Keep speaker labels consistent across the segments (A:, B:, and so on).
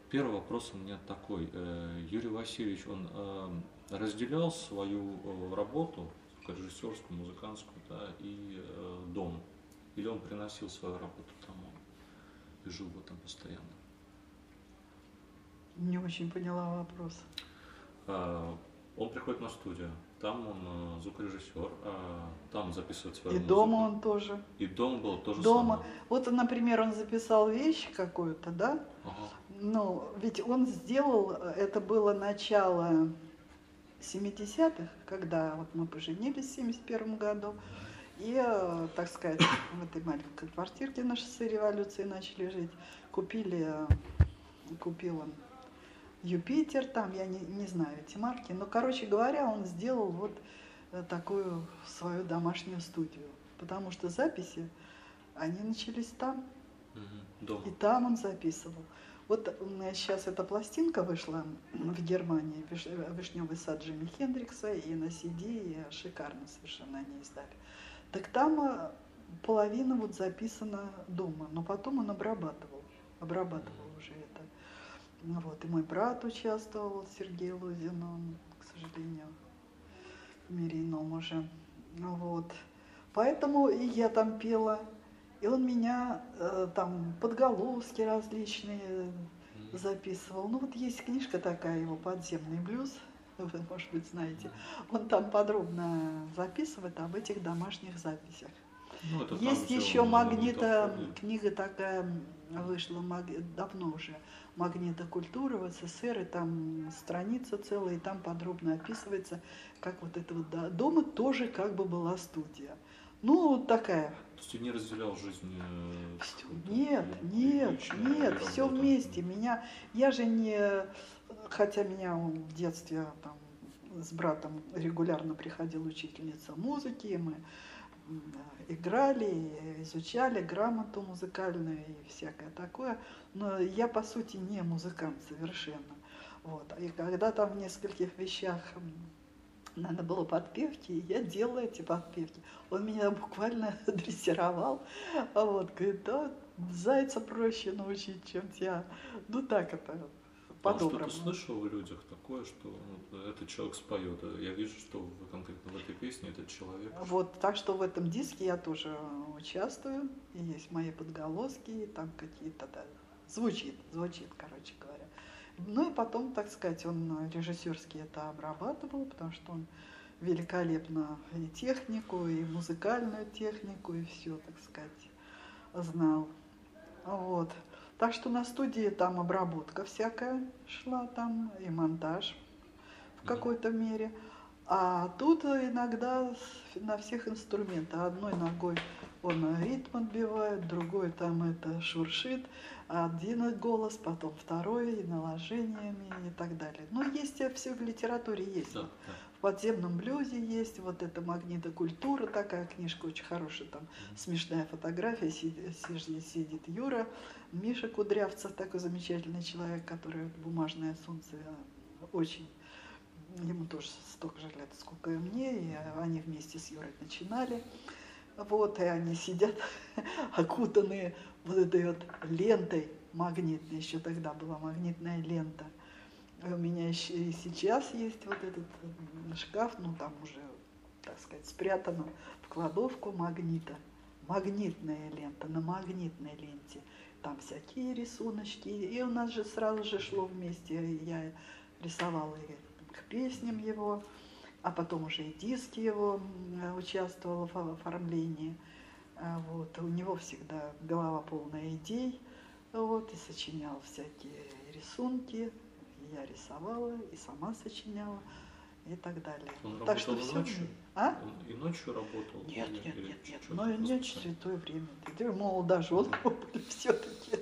A: Первый вопрос у меня такой. Юрий Васильевич, он разделял свою работу, режиссерскую, музыкантскую, да, и дом? Или он приносил свою работу домой и жил в этом постоянно?
B: Не очень поняла вопрос.
A: Он приходит на студию, там он звукорежиссер, там записывает свою
B: И
A: музыку.
B: дома он тоже.
A: И дом был тоже
B: Дома.
A: самое.
B: Вот, например, он записал вещь какую-то, да?
A: Ага.
B: Ну, ведь он сделал, это было начало 70-х, когда вот мы поженились в 71 году, и, так сказать, в этой маленькой квартирке на шоссе Революции начали жить. Купил он Юпитер, там, я не знаю эти марки, но, короче говоря, он сделал вот такую свою домашнюю студию, потому что записи, они начались там, и там он записывал. Вот сейчас эта пластинка вышла в Германии, «Вишневый сад» Джимми Хендрикса, и на CD шикарно совершенно они издали. Так там половина вот записана дома, но потом он обрабатывал уже это. Вот, и мой брат участвовал, Сергей Лузин, он, к сожалению, в мире ином уже. Вот. Поэтому и я там пела, и он меня там подголоски различные записывал. Ну вот есть книжка такая его «Подземный блюз», вы, может быть, знаете. Он там подробно записывает об этих домашних записях.
A: Ну, это
B: есть еще книга такая вышла давно уже, «Магнита культуры» в СССР, и там страница целая, и там подробно описывается, как вот это вот дома тоже как бы была студия. Ну, такая.
A: То есть ты не разделял жизнь?
B: Нет, все вместе. Я же не, хотя меня в детстве там с братом регулярно приходила учительница музыки, и мы играли, изучали грамоту музыкальную и всякое такое, но я по сути не музыкант совершенно. Вот. И когда там в нескольких вещах надо было подпевки, я делала эти подпевки. Он меня буквально дрессировал. Вот, говорит, да, зайца проще научить, чем тебя. Ну так это, по-доброму.
A: А что ты слышал в людях такое, что этот человек споет? Я вижу, что конкретно в этой песне этот человек.
B: Вот, так что в этом диске я тоже участвую. И есть мои подголоски, и там какие-то, да, звучит, короче говоря. Ну и потом, так сказать, он режиссерски это обрабатывал, потому что он великолепно и технику, и музыкальную технику, и все, так сказать, знал. Вот. Так что на студии там обработка всякая шла, там и монтаж в какой-то мере. А тут иногда на всех инструментах. Одной ногой он ритм отбивает, другой там это шуршит, один голос, потом второй, и наложениями и так далее. Ну, есть все в литературе есть.
A: Да, да.
B: В «Подземном блюзе» есть вот эта «Магнита культура», такая книжка очень хорошая, там смешная фотография, сидит Юра, Миша Кудрявцев, такой замечательный человек, который «Бумажное солнце» очень... Ему тоже столько же лет, сколько и мне, и они вместе с Юрой начинали. Вот, и они сидят окутанные вот этой вот лентой магнитной, еще тогда была магнитная лента. И у меня еще и сейчас есть вот этот шкаф, ну там уже, так сказать, спрятано в кладовку магнита. Магнитная лента, на магнитной ленте. Там всякие рисуночки, и у нас же сразу же шло вместе, я рисовала и к песням его, а потом уже и диски его участвовала в оформлении. Вот. У него всегда голова полная идей, вот, и сочинял всякие рисунки, и я рисовала, и сама сочиняла, и так далее.
A: Он
B: так что
A: работал
B: все.
A: ночью?
B: А?
A: Он и ночью работал?
B: Нет. Но ночь святое время. Ты молодожен были все-таки.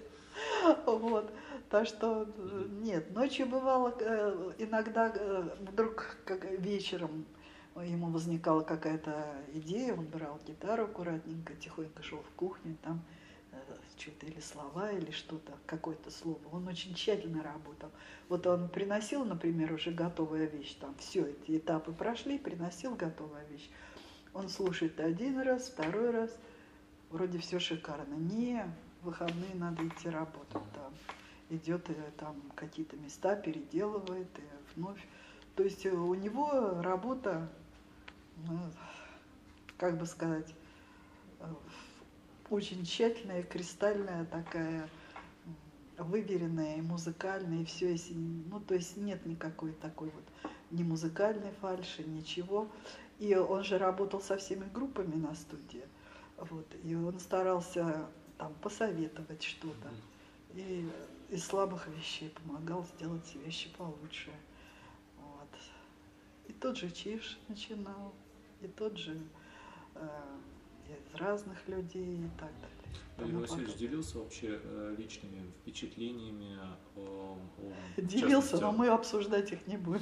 B: Вот. Так что нет, ночью бывало иногда вдруг как вечером ему возникала какая-то идея, он брал гитару аккуратненько, тихонько шел в кухню, там что-то или слова, или что-то, какое-то слово. Он очень тщательно работал. Вот он приносил, например, уже готовая вещь, там все эти этапы прошли, приносил готовая вещь. Он слушает один раз, второй раз, вроде все шикарно. Не, в выходные надо идти работать там. идет и там какие-то места переделывает и вновь. То есть у него работа, ну, как бы сказать, очень тщательная, кристальная такая, выверенная, и музыкальная, и все, ну, то есть нет никакой такой вот ни музыкальной фальши, ничего. И он же работал со всеми группами на студии, вот, и он старался там посоветовать что-то, и из слабых вещей помогал сделать вещи получше. Вот. И тот же Чиж начинал, и тот же из разных людей и так далее.
A: Юрий Васильевич делился вообще личными впечатлениями о
B: делился, но мы обсуждать их не будем.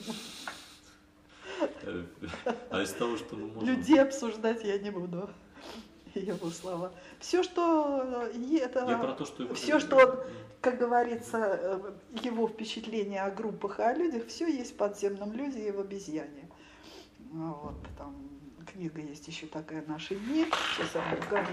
A: А из того, что мы можем...
B: Людей обсуждать я не буду. Его слова. Все, что это...
A: Я про то, что...
B: Все, что, как говорится, его впечатление о группах и о людях, все есть в «Подземном люде» и в «Обезьяне». Вот, там книга есть еще такая «Наши дни». Сейчас я вам покажу.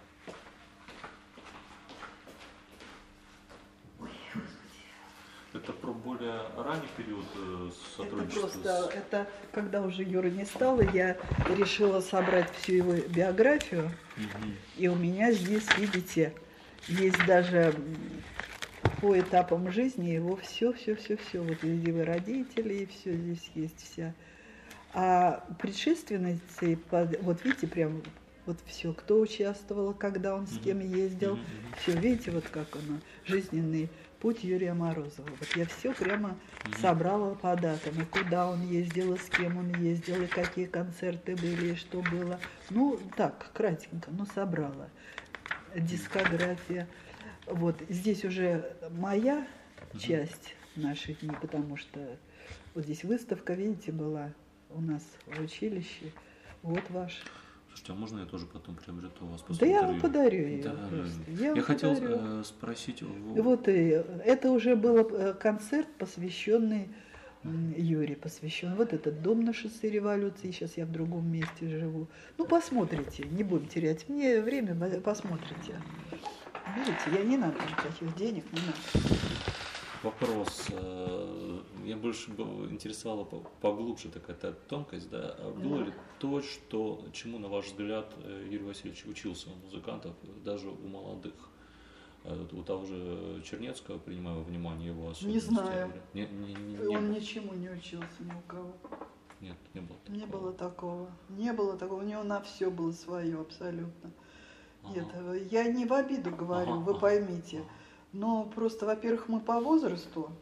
A: Это про более ранний период сотрудничества?
B: Это когда уже Юры не стало, я решила собрать всю его биографию. И у меня здесь, видите, есть даже по этапам жизни его все. Вот его родители, и все здесь есть вся. А предшественницей, вот видите, прям вот все, кто участвовал, когда он с кем ездил, все, видите, вот как оно, жизненный путь Юрия Морозова. Вот я все прямо собрала по датам, и куда он ездил, и с кем он ездил, и какие концерты были, и что было. Ну, так, кратенько, но собрала. Дискография. Вот, здесь уже моя часть наших дней, потому что вот здесь выставка, видите, была у нас в училище. Вот ваш.
A: Слушайте, а можно я тоже потом приобрету у вас
B: после интервью? Да я вам подарю ее.
A: Да. Я хотел спросить...
B: Вот это уже был концерт, посвященный Юрию, посвящен. Вот этот дом на шоссе Революции, сейчас я в другом месте живу. Ну, посмотрите, не будем терять мне время, посмотрите. Видите, я не надо никаких денег, не надо.
A: Вопрос. Меня больше интересовала поглубже такая тонкость, да. Было ли то, чему, на ваш взгляд, Юрий Васильевич учился у музыкантов, даже у молодых? У того же Чернецкого, принимая во внимание его особенности?
B: Не знаю. Он ничему не учился ни у кого.
A: Нет, не было такого.
B: Не было такого. Не было такого. У него на все было свое абсолютно. Нет, я не в обиду говорю, вы поймите. Но просто, во-первых, мы по возрасту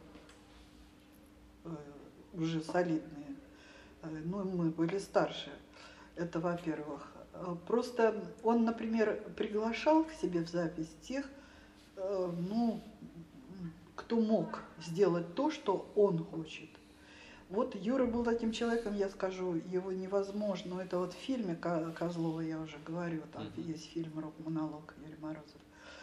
B: уже солидные, ну, мы были старше, это во-первых. Просто он, например, приглашал к себе в запись тех, ну, кто мог сделать то, что он хочет. Вот Юра был таким человеком, я скажу, его невозможно. Это вот в фильме Козлова я уже говорю, там есть фильм «Рок-монолог» Юрий Морозов.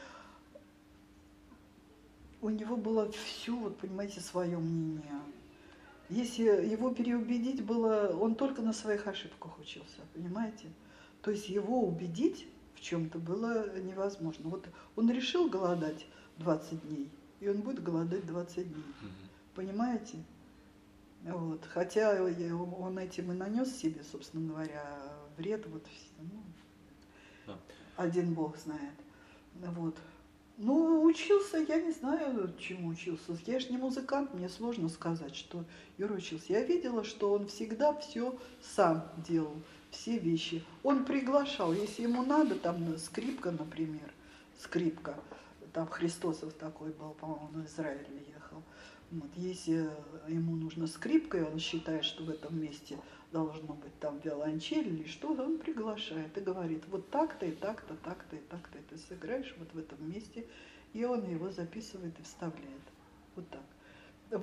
B: У него было все, вот понимаете, свое мнение. Если его переубедить было, он только на своих ошибках учился, понимаете? То есть его убедить в чем-то было невозможно. Вот он решил голодать 20 дней, и он будет голодать 20 дней. Понимаете? Вот. Хотя он этим и нанес себе, собственно говоря, вред. Вот, ну, один Бог знает. Вот. Ну, учился, я не знаю, чему учился. Я же не музыкант, мне сложно сказать, что Юра учился. Я видела, что он всегда все сам делал, все вещи. Он приглашал, если ему надо, там скрипка, например, скрипка, там Христосов такой был, по-моему, он в Израиле ехал. Вот, если ему нужна скрипка, и он считает, что в этом месте должно быть там виолончель или что, он приглашает и говорит, вот так-то и так-то, так-то и так-то ты сыграешь вот в этом месте, и он его записывает и вставляет. Вот так.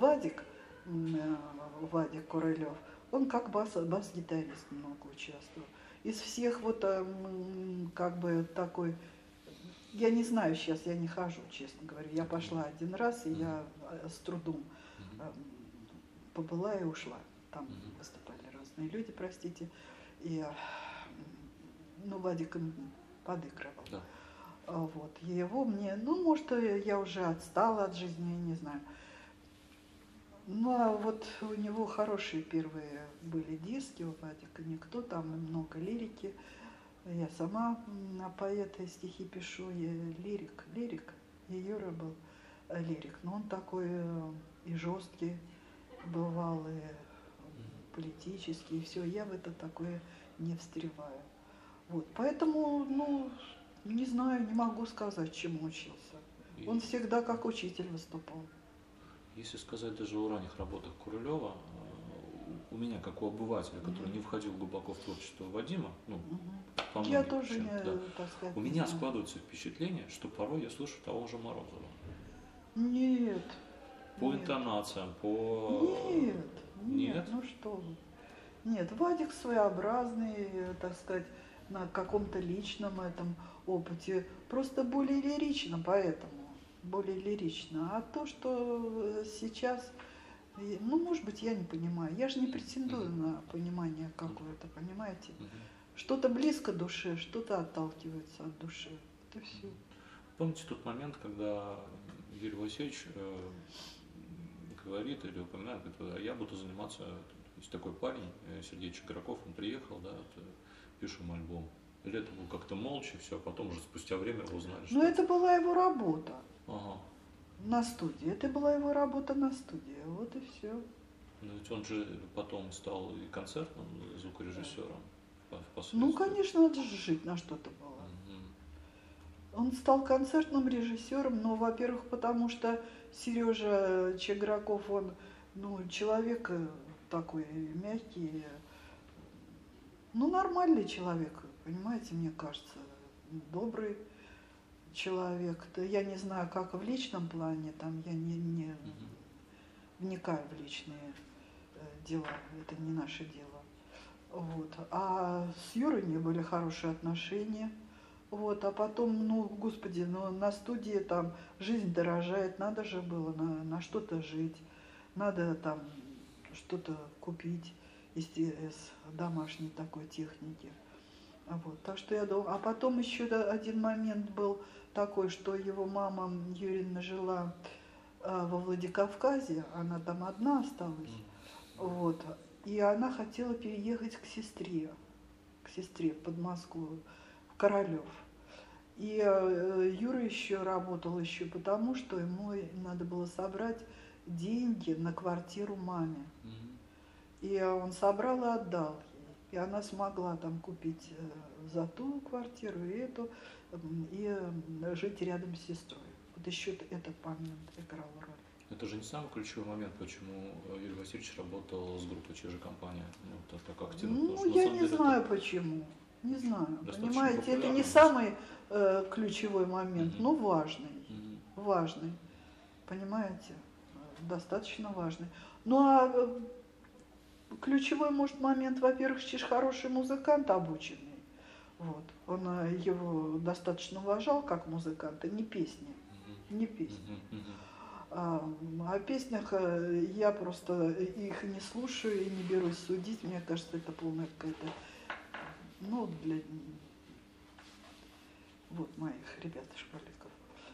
B: Вадик Курылев, он как бас-гитарист много участвовал. Из всех вот как бы такой, я не знаю сейчас, я не хожу, честно говоря. Я пошла один раз, и я с трудом побыла и ушла. Там выступали разные люди, простите. И, ну, Вадик им подыгрывал.
A: Да.
B: Вот. И его мне, ну, может, я уже отстала от жизни, я не знаю. Ну, а вот у него хорошие первые были диски, у Вадика «Никто», там много лирики. Я сама поэты и стихи пишу, я лирик. И Юра был лирик. Но он такой и жесткий бывал, и политический, и все. Я в это такое не встреваю. Вот. Поэтому, ну, не знаю, не могу сказать, чему учился. Он всегда как учитель выступал.
A: Если сказать даже о ранних работах Курылева, у меня, как у обывателя, который не входил глубоко в творчество Вадима, ну, по
B: я
A: многим
B: тоже
A: причинам,
B: не, так сказать,
A: у
B: не
A: меня
B: знаю.
A: складывается впечатление, что порой я слышу того же Морозова.
B: Нет.
A: По
B: нет.
A: интонациям, по...
B: Нет, ну что вы. Нет, Вадик своеобразный, так сказать, на каком-то личном этом опыте, просто более лирично, поэтому, более лирично. А то, что сейчас, ну, может быть, я не понимаю, я же не претендую на понимание какое-то, понимаете? Что-то близко душе, что-то отталкивается от души, это все.
A: Помните тот момент, когда Юрий Васильевич говорит или упоминает, говорит, я буду заниматься, есть такой парень, Сергей Чиграков, он приехал, да, пишем альбом. Или это было как-то молча, все, а потом уже спустя время вы узнали, что...
B: Ну, это была его работа
A: Ага.
B: на студии, это была его работа на студии, вот и все.
A: Но ведь он же потом стал и концертным звукорежиссером.
B: Ну, конечно, надо же жить, на что-то было. Он стал концертным режиссером, но, во-первых, потому что Сережа Чиграков, он, ну, человек такой мягкий, ну, нормальный человек, понимаете, мне кажется, добрый человек. Я не знаю, как в личном плане, там я не вникаю в личные дела, это не наше дело. Вот. А с Юрой не были хорошие отношения. Вот, а потом, ну, господи, ну, на студии там жизнь дорожает, надо же было на что-то жить, надо там что-то купить из домашней такой техники. Вот, так что я думаю, а потом еще один момент был такой, что его мама Юрина жила во Владикавказе, она там одна осталась, вот, и она хотела переехать к сестре под Москву, в Королев. И Юра еще работал еще потому, что ему надо было собрать деньги на квартиру маме. И он собрал и отдал ей. И она смогла там купить за ту квартиру и эту, и жить рядом с сестрой. Вот еще этот момент играл роль.
A: Это же не самый ключевой момент, почему Юрий Васильевич работал с группой «Чижа-компания». Ну, так активно.
B: Ну, я не знаю почему. Не знаю. Понимаете, это не самый ключевой момент, но важный. Важный. Понимаете? Достаточно важный. Ну, а ключевой, может, момент, во-первых, Чиж хороший музыкант, обученный. Вот. Он его достаточно уважал как музыканта, не песни. Не песни. О песнях я просто их не слушаю и не берусь судить. Мне кажется, это полная какая-то, ну, для вот моих ребят школьников.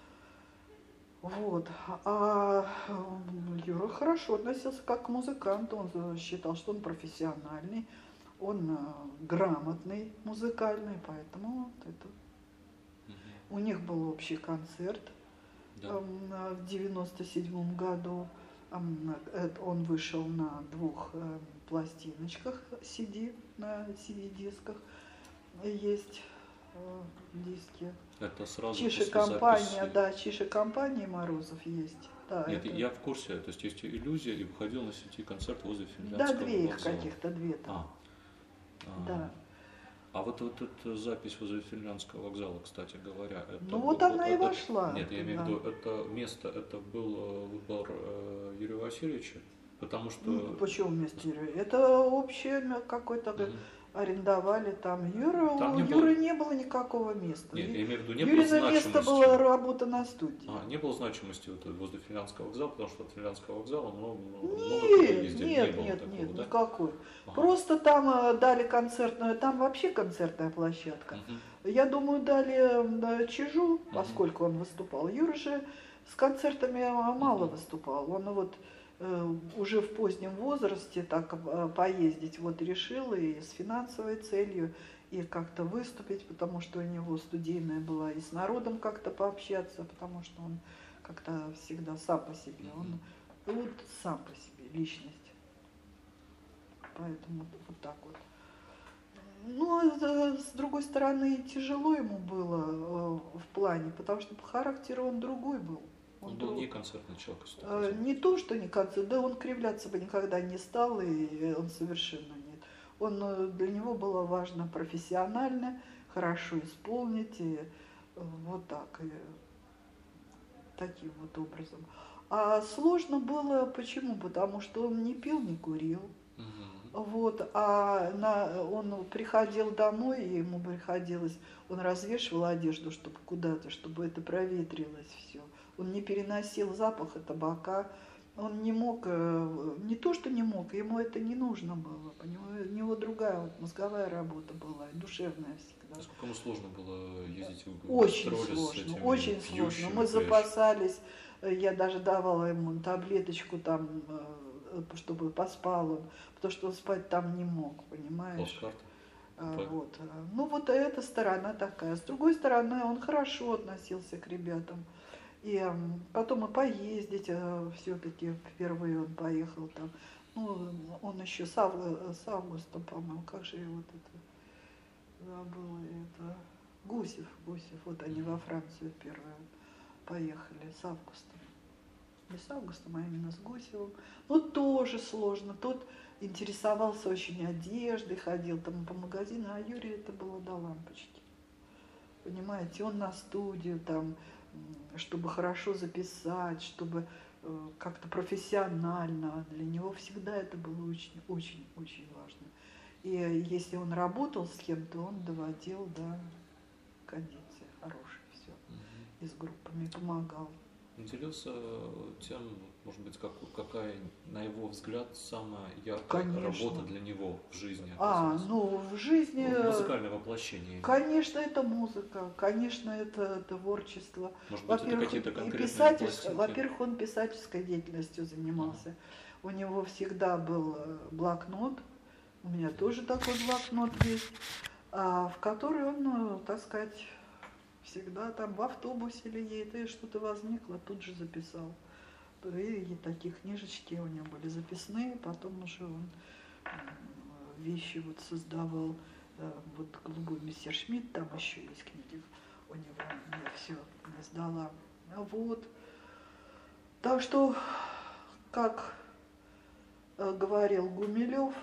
B: Вот. А Юра хорошо относился как к музыканту. Он считал, что он профессиональный, он грамотный, музыкальный, поэтому вот это. У них был общий концерт. Да. В 97 году он вышел на 2 пластиночках CD, на CD-дисках есть диски.
A: Это сразу
B: Чиж-компания, да, Чиж-компания Морозов есть. Да,
A: нет,
B: это...
A: я в курсе, то есть есть иллюзия, и выходил на сети концерт возле Финляндского
B: вокзала. Да, 2 их
A: вокзала.
B: каких-то, 2 там. Да.
A: А вот эта запись возле Финляндского вокзала, кстати говоря, это...
B: Ну вот она и вошла.
A: Нет, я имею в виду, это место, это был выбор Юрия Васильевича, потому что...
B: Ну, почему место Юрия? Это общее какое-то арендовали там.
A: Там
B: У
A: не было...
B: Юры не было никакого места.
A: Нет, я имею в виду, не было
B: Юрина место
A: значимости.
B: была работа на студии.
A: Не было значимости вот возле Финляндского вокзала, потому что от Финляндского вокзала много
B: Нет,
A: куда ездили.
B: нет,
A: Не было
B: нет,
A: такого,
B: нет,
A: да?
B: никакой.
A: Ага.
B: Просто там дали концертную, там вообще концертная площадка. Я думаю, дали Чижу, поскольку он выступал. Юра же с концертами мало выступал. Он вот уже в позднем возрасте так поездить вот решил и с финансовой целью, и как-то выступить, потому что у него студийная была, и с народом как-то пообщаться, потому что он как-то всегда сам по себе. Он вот сам по себе личность. Поэтому вот так вот. Ну, с другой стороны, тяжело ему было в плане, потому что по характеру он другой был.
A: Он был не концертный человек.
B: Не то, что не концерт, да он кривляться бы никогда не стал, и он совершенно нет. Для него было важно профессионально, хорошо исполнить, и вот так, и таким вот образом. А сложно было, почему? Потому что он не пил, не курил. Вот, он приходил домой, и ему приходилось, он развешивал одежду, чтобы куда-то, чтобы это проветрилось все. Он не переносил запаха табака, он не мог, не то что не мог, ему это не нужно было, у него другая вот мозговая работа была, душевная всегда.
A: Насколько ему сложно было ездить в
B: очень
A: гастроли
B: сложно,
A: с этими
B: очень сложно. Мы запасались, я даже давала ему таблеточку там, чтобы поспал он, потому что он спать там не мог, понимаешь? Вот. Ну вот эта сторона такая. С другой стороны, он хорошо относился к ребятам. И потом и поездить все-таки впервые он поехал там. Ну, он еще с Августом, по-моему, как же его вот это забыла, это Гусев, вот они во Францию первые поехали с Августом. Не с Августом, а именно с Гусевым. Ну, тоже сложно. Тот интересовался очень одеждой, ходил там по магазину, а Юрий это было до лампочки. Понимаете, он на студию там, чтобы хорошо записать, чтобы как-то профессионально. Для него всегда это было очень-очень важно. И если он работал с кем-то, он доводил до кондиции хорошей все. И с группами помогал.
A: Делился тем, может быть, какая, на его взгляд, самая яркая работа для него в жизни?
B: Ну, в жизни...
A: Музыкальное воплощение.
B: Конечно, это музыка, конечно, это творчество.
A: Может быть, это какие-то конкретные пластинки?
B: Во-первых, он писательской деятельностью занимался. У него всегда был блокнот, у меня тоже такой блокнот есть, в который он, так сказать, всегда там в автобусе или едет, и что-то возникло, тут же записал. И такие книжечки у него были записные, потом уже он вещи вот создавал. Вот «Голубой мессершмитт», там еще есть книги у него, я все не сдала. Вот. Так что, как говорил Гумилев,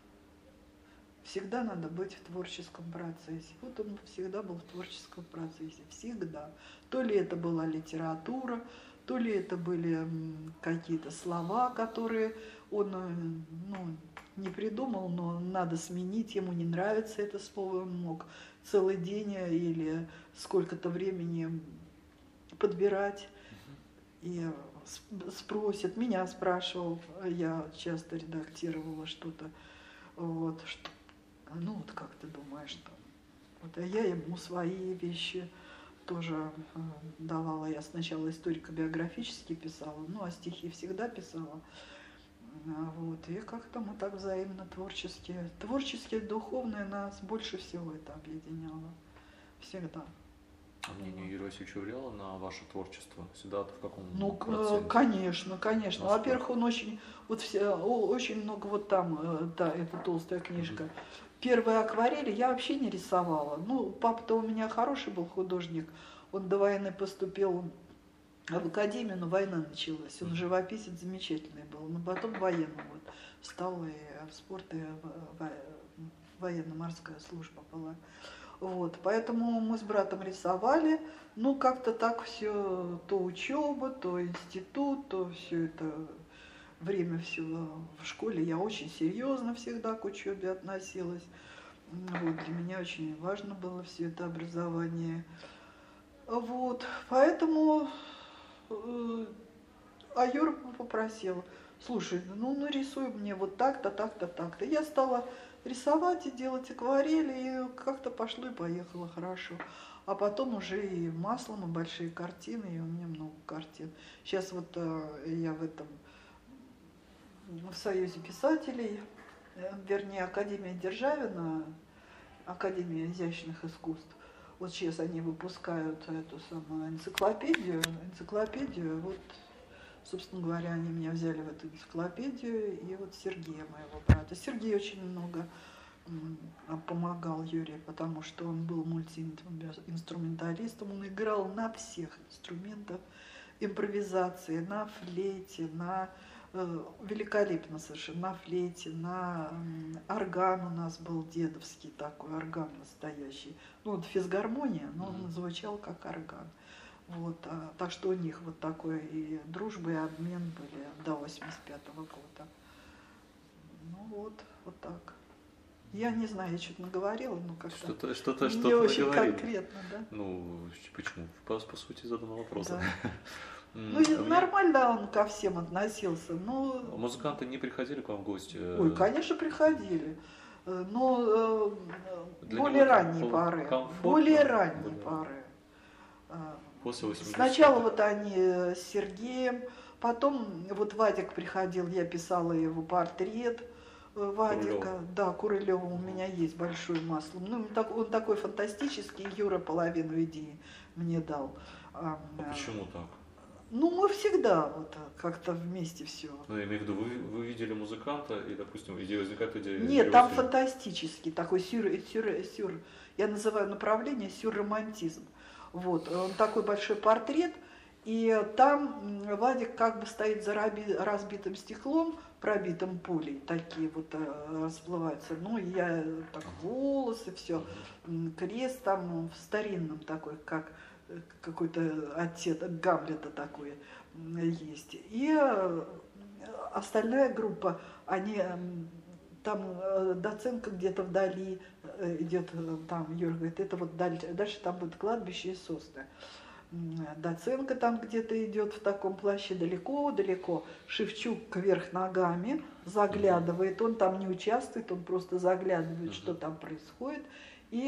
B: всегда надо быть в творческом процессе. Вот он всегда был в творческом процессе, всегда. То ли это была литература, то ли это были какие-то слова, которые он не придумал, но надо сменить, ему не нравится это слово, он мог целый день или сколько-то времени подбирать. И спросят, меня спрашивал, я часто редактировала что-то, вот, как ты думаешь, там. Вот, а я ему свои вещи тоже давала. Я сначала историко-биографически писала, а стихи всегда писала. Вот, и как-то мы так взаимно творчески, духовное нас больше всего это объединяло. Всегда.
A: А мнение Юрия Васильевича влияло на ваше творчество? Всегда в каком проценте?
B: Конечно. Во-первых, он очень много вот там, эта толстая книжка. Первые акварели я вообще не рисовала. Папа-то у меня хороший был художник. Он до войны поступил в академию, но война началась. Он живописец замечательный был. Но потом военный стал, и в спорт, и военно-морская служба была. Вот, поэтому мы с братом рисовали, как-то так все, то учеба, то институт, то все это время все в школе. Я очень серьезно всегда к учебе относилась. Вот, для меня очень важно было все это образование. Вот, поэтому Юра попросил, слушай, ну нарисуй мне вот так-то, так-то, так-то. Я стала рисовать и делать акварели, и как-то пошло и поехало хорошо. А потом уже и маслом, и большие картины, и у меня много картин. Сейчас вот я в Союзе писателей, вернее, Академия Державина, Академия изящных искусств. Вот сейчас они выпускают эту самую энциклопедию. Вот, собственно говоря, они меня взяли в эту энциклопедию, и вот Сергея, моего брата. Сергей очень много помогал Юре, потому что он был мультиинструменталистом, он играл на всех инструментах импровизации, на флейте, великолепно совершенно, на флейте, на орган у нас был дедовский такой, орган настоящий. Ну, вот физгармония, но он звучал как орган. Вот, так что у них вот такой и дружба, и обмен были до 85-го года. Ну вот так. Я не знаю, я что-то наговорила, но как-то
A: что-то
B: не очень
A: наговорили.
B: конкретно, да?
A: Ну, почему? По сути, задал вопрос.
B: Да. Ну, нормально он ко всем относился, но...
A: Музыканты не приходили к вам в гости?
B: Ой, конечно, приходили, но более ранней поры. Более ранней поры.
A: После 80-х.
B: Сначала вот они с Сергеем, потом вот Вадик приходил, я писала его портрет Вадика.
A: Курылева.
B: Да, Курылева у меня есть большой маслом. Ну, он такой фантастический, Юра половину идеи мне дал.
A: А почему так?
B: Ну, мы всегда вот как-то вместе все.
A: Ну, я имею в виду, вы видели музыканта, и, допустим, идея возникает идея...
B: Нет, там фантастический такой я называю направление сюрромантизм. Вот, он такой большой портрет, и там Вадик как бы стоит за разбитым стеклом, пробитым пулей, такие вот расплываются. Ну, я так волосы, все, крест там в старинном такой, как какой-то отец Гамлета такой есть. И остальная группа, они там Доценко где-то вдали идет, там Юра говорит, это вот дальше там будет кладбище и сосны. Доценко там где-то идет в таком плаще далеко-далеко. Шевчук кверх ногами заглядывает, он там не участвует, он просто заглядывает, что там происходит. И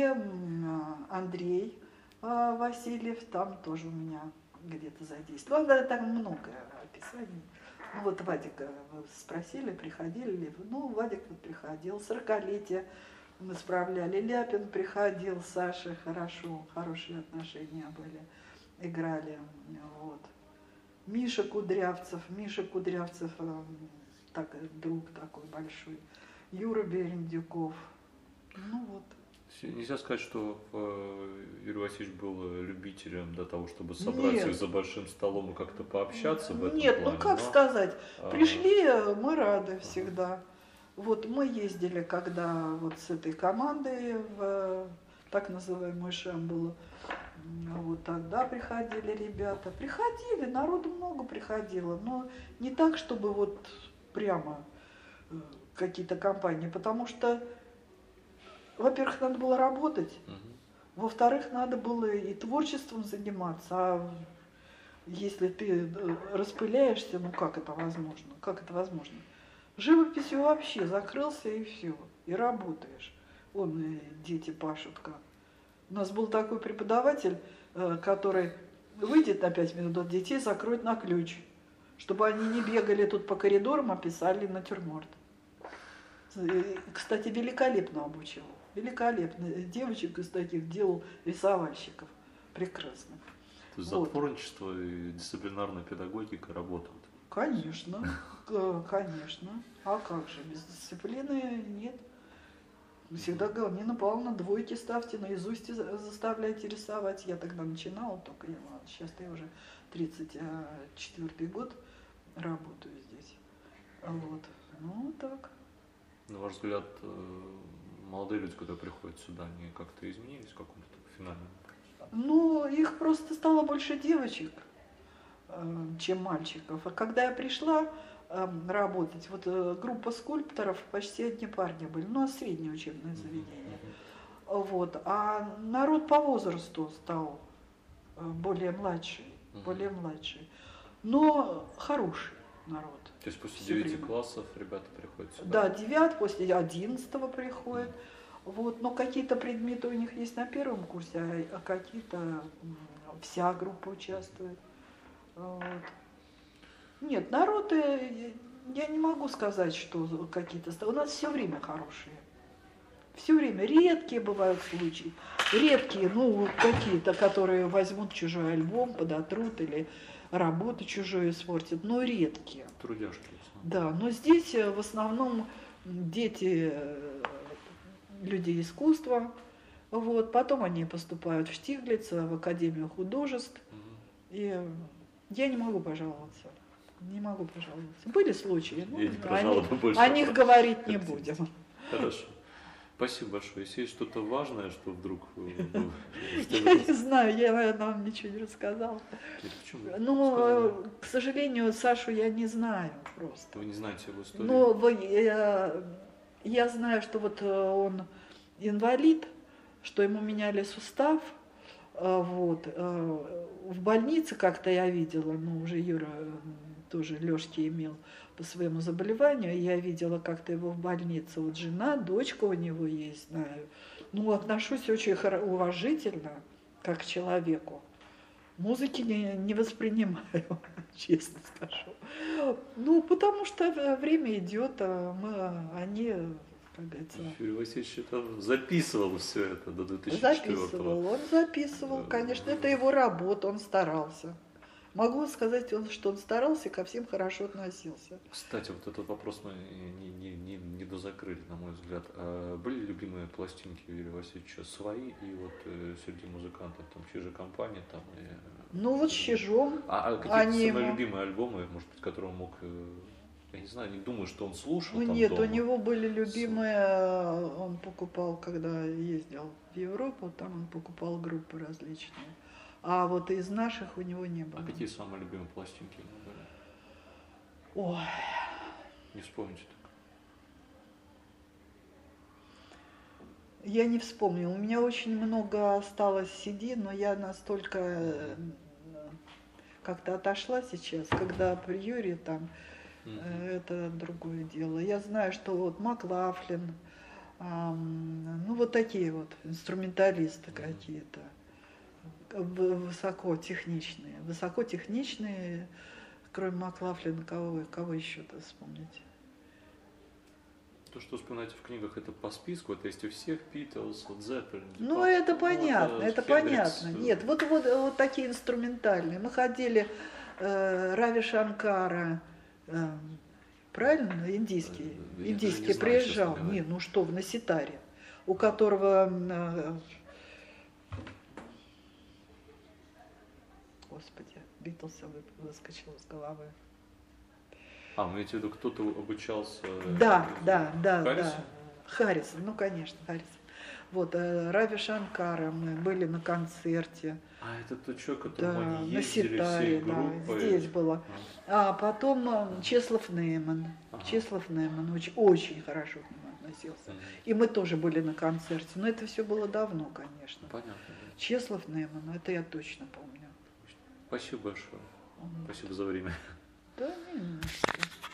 B: Андрей Васильев там тоже у меня где-то задействован. Ну, там много описаний. Ну вот Вадика вы спросили, приходили ли? Ну, Вадик вот приходил, 40-летие мы справляли. Ляпин приходил, Саша, хорошие отношения были, играли. Вот. Миша Кудрявцев, так, друг такой большой. Юра Берендюков. Ну вот.
A: Нельзя сказать, что Юрий Васильевич был любителем до того, чтобы собрать их за большим столом и как-то пообщаться в этом
B: Нет,
A: плане.
B: ну как сказать, пришли, мы рады всегда. Вот мы ездили, когда вот с этой командой в так называемую Шамбулу, вот тогда приходили ребята. Приходили, народу много приходило, но не так, чтобы вот прямо какие-то компании, потому что во-первых, надо было работать, во-вторых, надо было и творчеством заниматься, а если ты распыляешься, ну как это возможно? Как это возможно? Живописью вообще закрылся и все, и работаешь. Вон и дети пашут как. У нас был такой преподаватель, который выйдет на 5 минут от детей, закроет на ключ, чтобы они не бегали тут по коридорам, а писали натюрморт. Кстати, великолепно обучил. Великолепно. Девочек из таких делал рисовальщиков. Прекрасно.
A: То есть затворничество и дисциплинарная педагогика работают?
B: Конечно, конечно. А как же, без дисциплины нет. Всегда говорю, Нина Павловна, двойки ставьте, наизусть заставляйте рисовать. Я тогда начинала, только сейчас я уже 34-й год работаю здесь. Вот. Ну, так.
A: На ваш взгляд, молодые люди, когда приходят сюда, они как-то изменились в каком-то финальном?
B: Ну, их просто стало больше девочек, чем мальчиков. А когда я пришла работать, вот группа скульпторов, почти одни парни были, ну, а среднее учебное заведение. Вот. А народ по возрасту стал более младший, более младший. Но хороший народ.
A: То есть после
B: Всё
A: 9
B: время.
A: классов ребята приходят сюда?
B: Да, 9, после 11 приходят. Вот, но какие-то предметы у них есть на первом курсе, а какие-то вся группа участвует. Вот. Нет, народ, я не могу сказать, что какие-то... У нас все время хорошие. Все время. Редкие бывают случаи. Редкие, ну, какие-то, которые возьмут чужой альбом, подотрут или работу чужую испортят, но редкие.
A: Трудяшки.
B: Да, но здесь в основном дети людей искусства, вот, потом они поступают в Штиглиц, в Академию художеств, и я не могу пожаловаться. Не могу пожаловаться. Были случаи, но о них говорить не будем.
A: Хорошо. Спасибо большое. Если есть что-то важное, что вдруг...
B: Я не знаю, я, наверное, вам ничего не рассказала.
A: Почему?
B: Ну, к сожалению, Сашу я не знаю просто.
A: Вы не знаете его историю?
B: Ну, я знаю, что вот он инвалид, что ему меняли сустав. Вот. В больнице как-то я видела, ну, уже Юра тоже Лёшки имел по своему заболеванию, я видела как-то его в больнице. Вот жена, дочка у него есть, знаю. Ну, отношусь очень уважительно, как к человеку. Музыки не воспринимаю, честно скажу. Ну, потому что время идет, а они, как говорится...
A: Юрий Васильевич записывал все это до 2004
B: Записывал, он записывал, конечно, это его работа, он старался. Могу сказать, что он старался и ко всем хорошо относился.
A: Кстати, вот этот вопрос мы не дозакрыли, на мой взгляд. Были любимые пластинки у Юрия Васильевича свои и вот среди музыкантов, там, чьи же компании там?
B: Ну вот с Чижом.
A: А какие самые любимые альбомы, может быть, которые он мог... Я не знаю, не думаю, что он слушал.
B: Ну
A: там
B: нет,
A: дома.
B: у него были любимые, он покупал, когда ездил в Европу, там он покупал группы различные. А вот из наших у него не было.
A: А какие самые любимые пластинки у него были?
B: Ой.
A: Не вспомните так.
B: Я не вспомнила. У меня очень много осталось CD, но я настолько как-то отошла сейчас, когда при Юре там, это другое дело. Я знаю, что вот Маклафлин, ну вот такие вот инструменталисты какие-то. Высокотехничные, кроме Маклафлина, кого еще-то вспомнить?
A: То, что вспоминаете в книгах, это по списку, это есть у всех, Битлз, Зеппелин.
B: Ну, это понятно, это понятно. Нет, вот такие инструментальные. Мы ходили, Рави Шанкара, правильно, индийский приезжал, не, ну что, на ситаре, у которого... Господи, Битлз выскочил из головы.
A: Вы имеете в виду, кто-то обучался?
B: Да.
A: Харрисон?
B: Харрисон, ну конечно, Харрисон. Вот, Рави Шанкара, мы были на концерте.
A: Это тот человек, которому они
B: на
A: ездили
B: ситаре,
A: всей группой.
B: Здесь было. А потом Чеслов Нейман. Чеслов Нейман очень хорошо к нему относился. И мы тоже были на концерте. Но это все было давно, конечно.
A: Понятно.
B: Чеслов Нейман, это я точно помню.
A: Спасибо большое. Спасибо за время.
B: Да, не